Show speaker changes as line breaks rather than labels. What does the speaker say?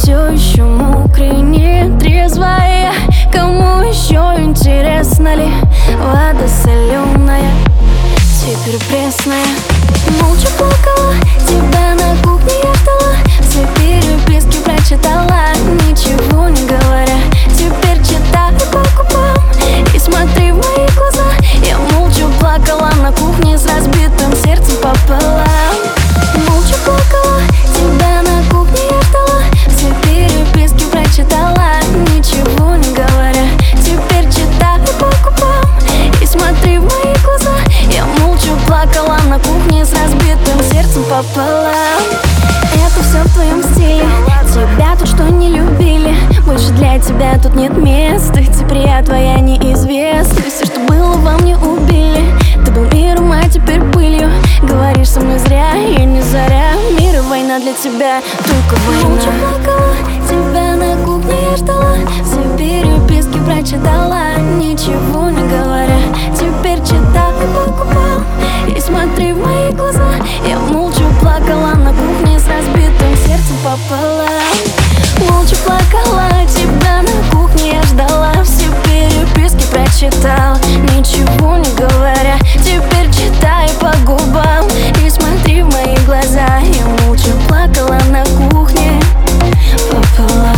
все еще мокрый, нетрезвая. Кому еще интересно ли вода соленая, теперь пресная? Молча плакала, тебя на кухне я ждала, все переписки прочитала, ничего не говоря. Теперь читаю по губам и смотри в мои глаза. Я молча плакала на кухне с разбитым сердцем пополам. Молча плакала, тебя на кухне я ждала, все переписки прочитала, ничего не говоря. Теперь читаю по губам и смотри в мои глаза. Я молча плакала на кухне с разбитым сердцем пополам. Это все в твоем стиле, тебя тут что не любили, больше для тебя тут нет места. Теперь я твоя неизвестность, все, что было во мне, убили. Ты был миром, а теперь пылью. Говоришь со мной зря, я не заря. Мир и война для тебя, только война. Молча плакала, тебя на кухне я ждала, все переписки прочитала, ничего не говоря. Теперь читаю по губам и смотри в мои глаза. Я молча плакала на кухне с разбитым сердцем пополам. Молча плакала, тебя на кухне я ждала, все переписки прочитал, ничего не говоря. Теперь читай по губам и смотри в мои глаза. Я молча плакала на кухне пополам.